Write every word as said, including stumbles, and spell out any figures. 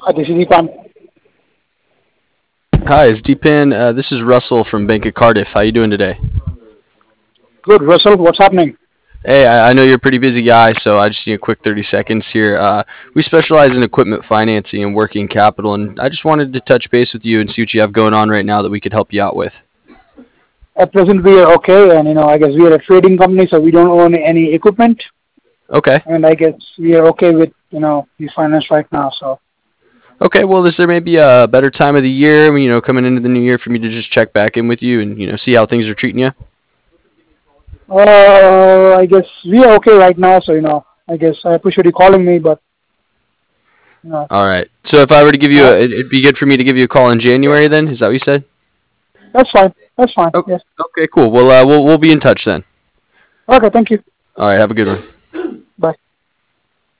Uh, this is Ipan. Hi, it's Deepan. Uh, this is Russell from Bank of Cardiff. How you doing today? Good, Russell. What's happening? Hey, I, I know you're a pretty busy guy, so I just need a quick thirty seconds here. Uh, we specialize in equipment financing and working capital, and I just wanted to touch base with you and see what you have going on right now that we could help you out with. At present, we are okay, and you know, I guess we are a trading company, so we don't own any equipment, Okay. and I guess we are okay with you know the finance right now. So, Okay, well, is there maybe a better time of the year, you know, coming into the new year for me to just check back in with you and, you know, see how things are treating you? uh, I guess we are okay right now. So, you know, I guess I appreciate you calling me, but you know, All right. So if I were to give you uh, a, it- it'd be good for me to give you a call in January then? Is that what you said? that's fine. That's fine. Oh, Yes. okay, cool. Well, uh, we'll we'll be in touch then. Okay. Thank you. All right, have a good one. Bye.